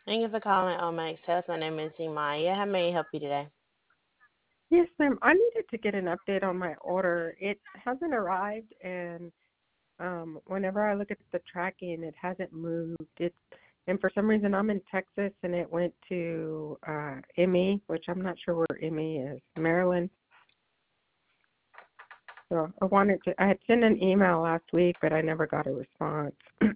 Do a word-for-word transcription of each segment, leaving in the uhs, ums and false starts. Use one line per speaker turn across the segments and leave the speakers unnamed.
Thank you for calling Omax Health. My name is Imaya. How may I help you today?
Yes, ma'am. I needed to get an update on my order. It hasn't arrived, and um, whenever I look at the tracking, it hasn't moved. It, and for some reason, I'm in Texas, and it went to uh, M E, which I'm not sure where M E is, Maryland. So I wanted to. I had sent an email last week, but I never got a response.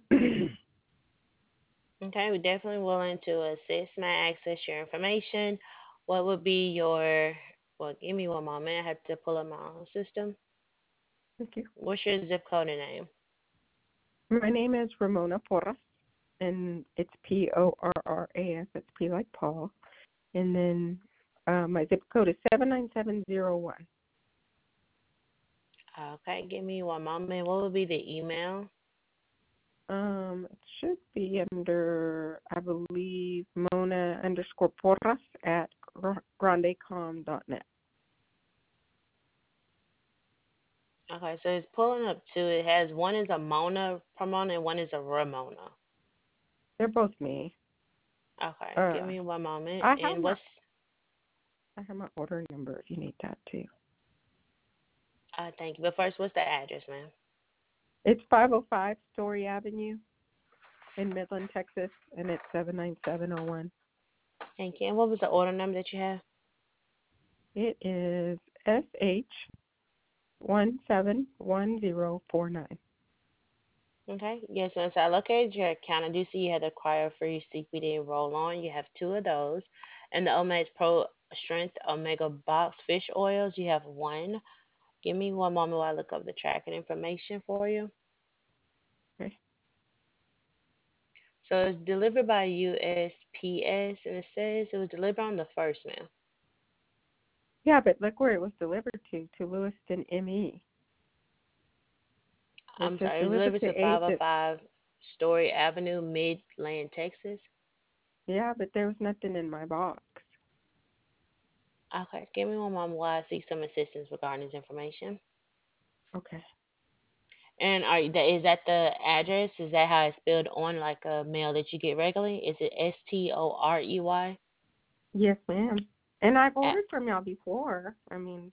Okay, we're definitely willing to assist. May I access your information? What would be your, well, give me one moment. I have to pull up my own system.
Thank you.
What's your zip code and name?
My name is Ramona Porras, and it's P O R R A S. It's P like Paul. And then uh, my zip code is seven nine seven zero one.
Okay, give me one moment. What would be the email?
Um, it should be under, I believe, Mona underscore Porras at grandecom dot net.
Okay, so it's pulling up two. It has one is a Mona Pomona and one is a Ramona.
They're both me.
Okay, give
Uh,
me one moment.
I have
And
my
what's,
I have my order number if you need that too.
uh, thank you. But first, what's the address, ma'am?
It's five oh five Story Avenue in Midland, Texas, and it's seven nine seven oh one.
Thank you. And what was the order number that you have?
It is S H one seven one zero four nine.
Okay. Yes, once I located your account, I do see you had acquired free C B D roll on. You have two of those. And the Omex Pro Strength Omega Box Fish Oils, you have one. Give me one moment while I look up the tracking information for you.
Okay.
So it's delivered by U S P S, and it says it was delivered on the first, ma'am.
Yeah, but look where it was delivered to, to Lewiston, M E. It
I'm
says
sorry, it was
delivered
delivered
to
to
eight.
five oh five Story Avenue, Midland, Texas.
Yeah, but there was nothing in my box.
Okay, give me one moment while I seek some assistance regarding this information.
Okay.
And are you, that is that the address? Is that how it's spelled on like a mail that you get regularly? Is it S T O R E Y?
Yes, ma'am. And I've
Ah,
ordered from y'all before. I mean,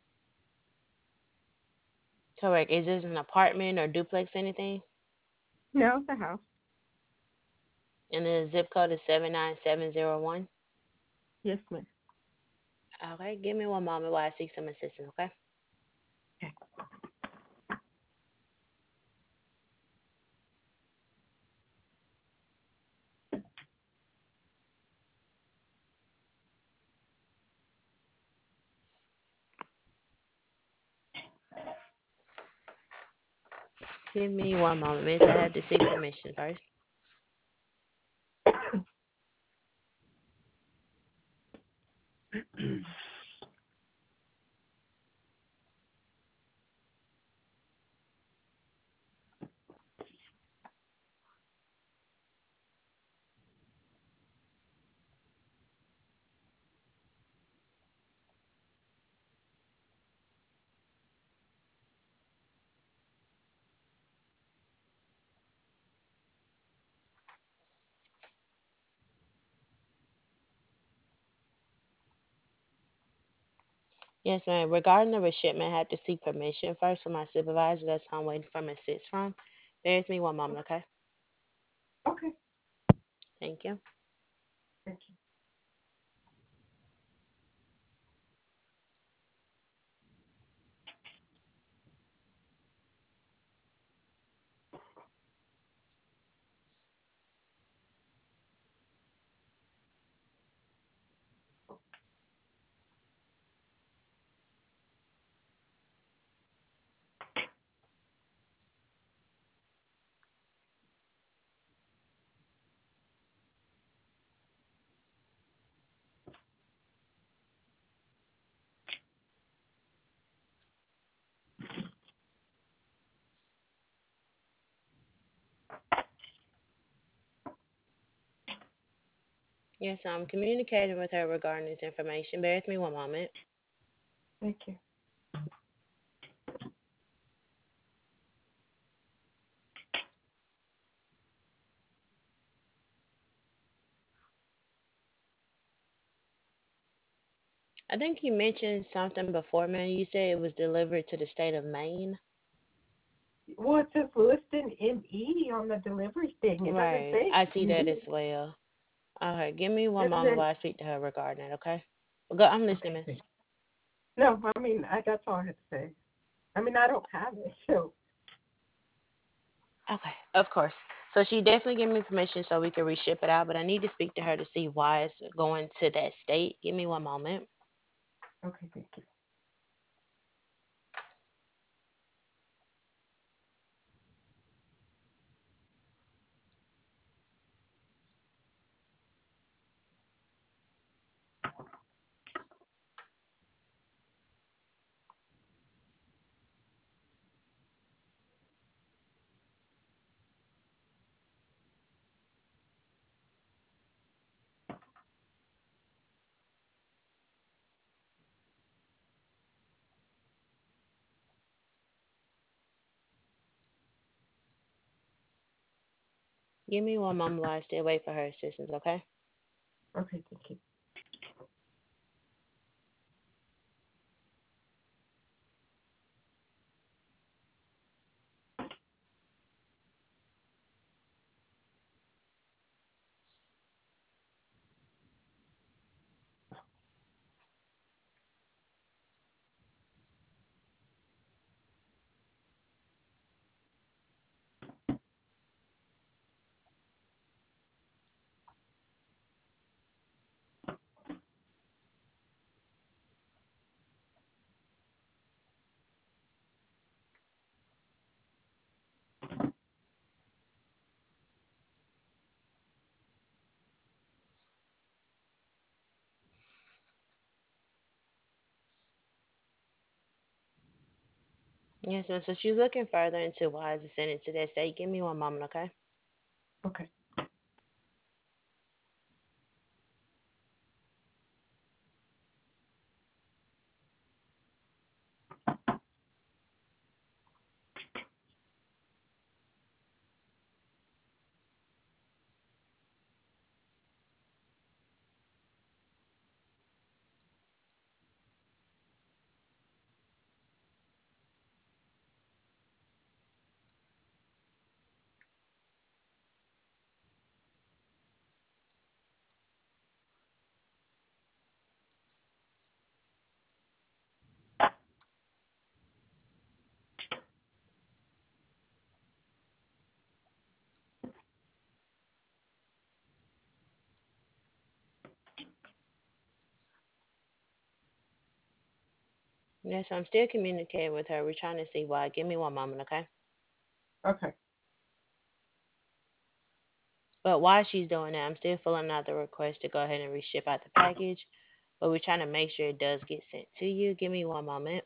correct. Is this an apartment or duplex anything?
no, it's a house.
And the zip code is seven nine seven zero one.
Yes, ma'am.
Okay, give me one moment while I seek some assistance, okay?
Okay.
Give me one moment, miss. I had to seek permission first. Yes, ma'am. Regarding the reshipment, I had to seek permission first from my supervisor. That's who I'm waiting for my assist from. Bear with me one moment, okay?
Okay.
Thank you.
Thank you.
Yes, I'm communicating with her regarding this information. Bear with me one moment.
Thank you.
I think you mentioned something before, man. You said it was delivered to the state of Maine.
Well, it says listed M E on the delivery thing. It doesn't
Right.
say
I see that
me.
as well. Okay, give me one
And
moment
then,
while I speak to her regarding it, okay? Well, go, I'm listening,
okay,
miss.
thanks. No, I mean, I, that's all I had to say. I mean, I don't have it, so
Okay, of course. So she definitely gave me permission so we can reship it out, but I need to speak to her to see why it's going to that state. Give me one moment.
okay, thank you.
Give me one moment while I still wait for her assistance, okay?
Okay, thank you.
Yes, ma'am. So she's looking further into why is it sent it to that state. Give me one moment, okay?
Okay,
Yes, I'm still communicating with her. We're trying to see why. Give me one moment, okay?
okay,
But while she's doing that, I'm still filling out the request to go ahead and reship out the package. But we're trying to make sure it does get sent to you. Give me one moment.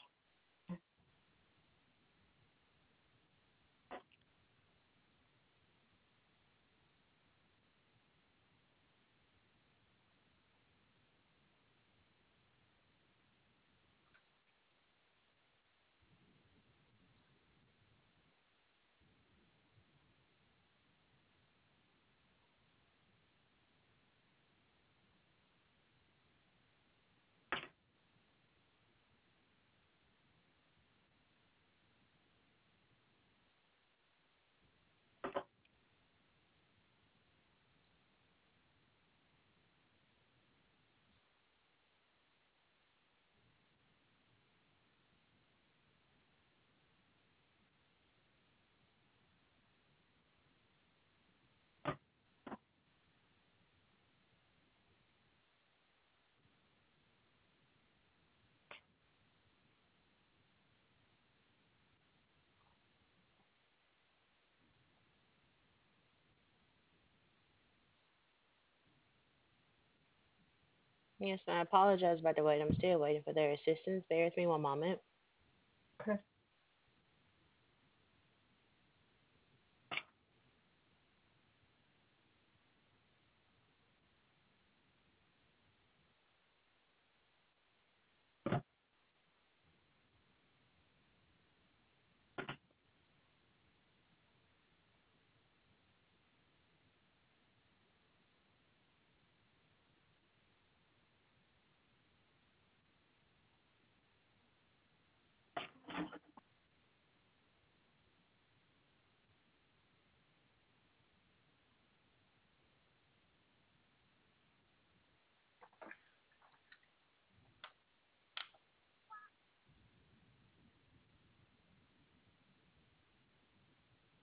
Yes, I apologize about the wait. I'm still waiting for their assistance. Bear with me one moment.
okay.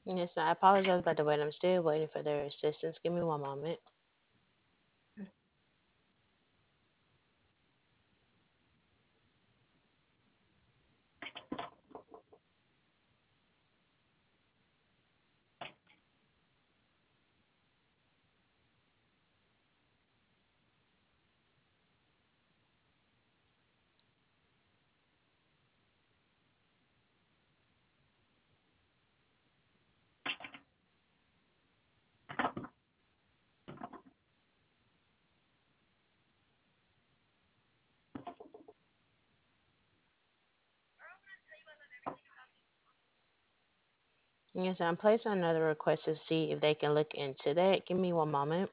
Yes, ma'am. I apologize about the wait. I'm still waiting for their assistance. Give me one moment. Yes, I'm placing another request to see if they can look into that. Give me one moment.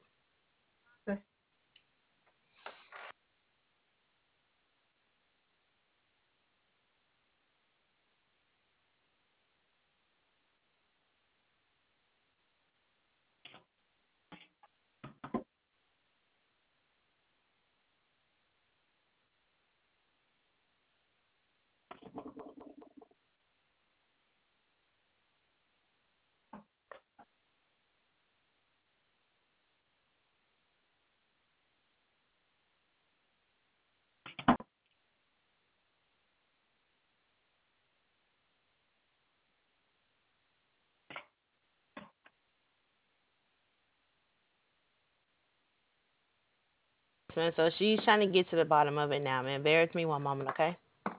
Yes, ma'am. So she's trying to get to the bottom of it now, man. Bear with me one moment, okay?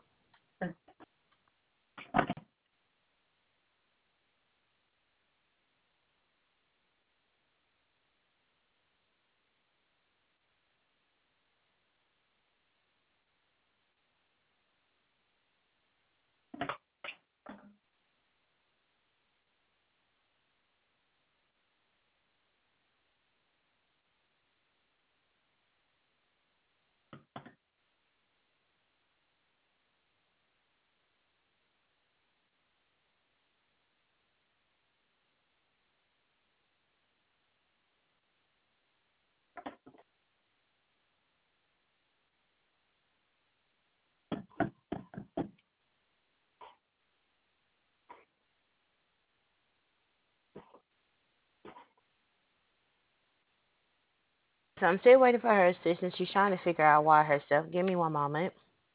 So I'm still waiting for her assistance. She's trying to figure out why herself. Give me one moment.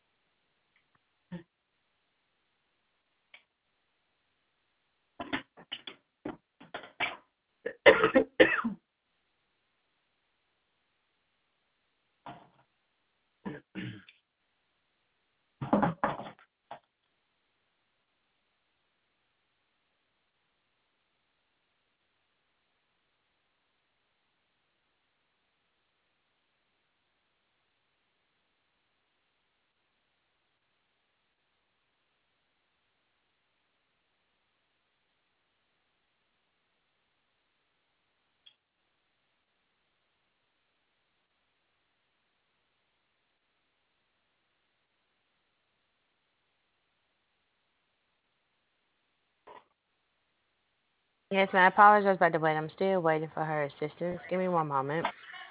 Yes, ma'am. I apologize about the wait. I'm still waiting for her assistance. Give me one moment.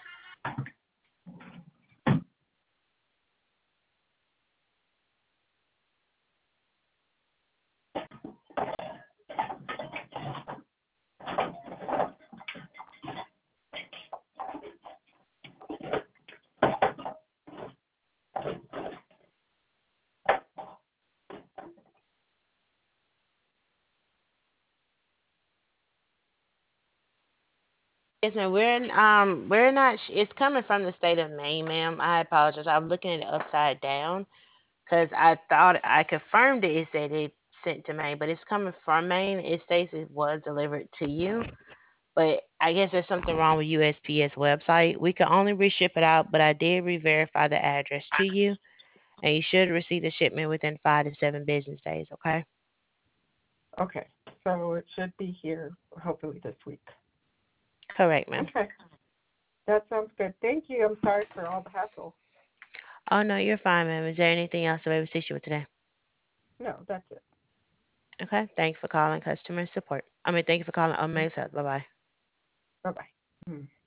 Yes, ma'am. We're in, um we're not. sh- It's coming from the state of Maine, ma'am. I apologize. I'm looking at it upside down because I thought I confirmed it. It said it sent to Maine, but it's coming from Maine. It states it was delivered to you, but I guess there's something wrong with U S P S website. We can only reship it out, but I did re-verify the address to you, and you should receive the shipment within five to seven business days. Okay.
Okay, so it should be here hopefully this week.
Correct, ma'am.
Okay, that sounds good. Thank you. I'm sorry for all the hassle.
Oh no, you're fine, ma'am. Is there anything else I may assist you with today?
No, that's it.
Okay. Thank you for calling customer support. I mean, thank you for calling Omega. Bye bye.
Bye bye.